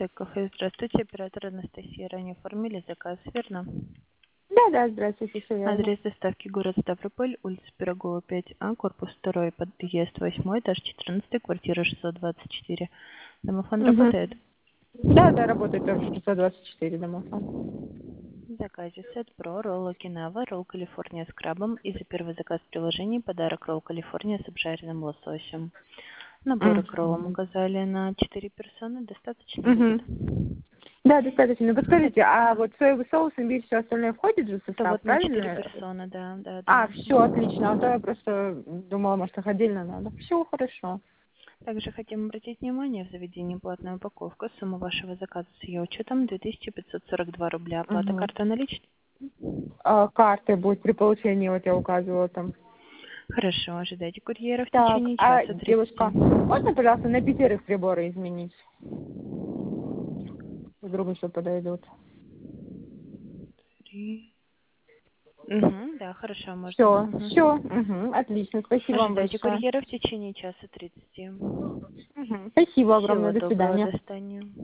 кафе. Здравствуйте, оператор Анастасия. Ранее оформили заказ, верно? Да, здравствуйте, все верно. Адрес доставки город Ставрополь, улица Пирогова, 5А, корпус 2, подъезд 8, этаж 14, квартира 624. Домофон Угу. работает? Да, работает тоже 624 домофон. В заказе сет про ролл Окинава, ролл Калифорния с крабом и за первый заказ в приложении подарок ролл Калифорния с обжаренным лососем. Наборы к роллам Угу. указали на 4 персоны, достаточно будет? Угу. Да, достаточно. Подскажите, а вот соевый соус, имбирь, все остальное входит же в Это состав, вот на 4 правильно? персоны, да. Все отлично. А то я просто думала, может, их отдельно надо. Все хорошо. Также хотим обратить внимание, в заведении платная упаковка. Сумма вашего заказа с ее учетом 2542 рубля. Оплата Угу. карта наличная. Карты будет при получении, вот я указывала там. Хорошо, ожидайте курьера в Так, течение а, часа 30. девушка, можно, пожалуйста, на 5 приборы изменить? Вдруг еще подойдут. 3. Угу, да, хорошо, можно. Все, отлично. Спасибо вам Ожидайте большое. курьера в течение часа 30. Спасибо огромное. Всего До доброго, свидания. до свидания.